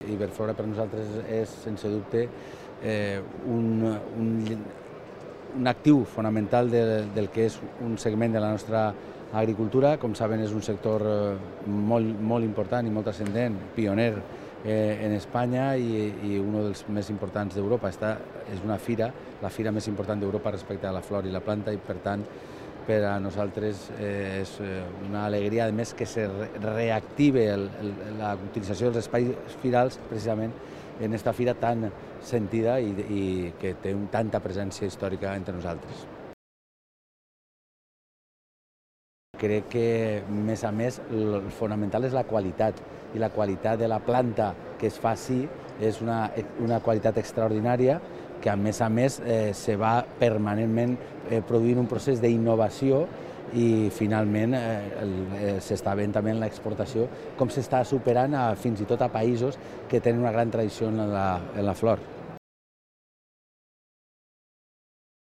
Iberflora per nosaltres és, sense dubte, un actiu fonamental del que és un segment de la nostra agricultura. Com saben, és un sector molt important i molt transcendent, pioner en Espanya i un dels més importants d'Europa. És una fira, la fira més important d'Europa respecte a la flor i la planta, i per tant per a nosaltres és una alegria, a més, que se reactive la utilització dels espais firals precisament en aquesta fira tan sentida i que té tanta presència històrica entre nosaltres. Crec que, més a més, el fonamental és la qualitat, i la qualitat de la planta que es fa així és una qualitat extraordinària, que a més se va permanentment produint un procés d'innovació i finalment s'està veient també en l'exportació com s'està superant fins i tot a països que tenen una gran tradició en la flor.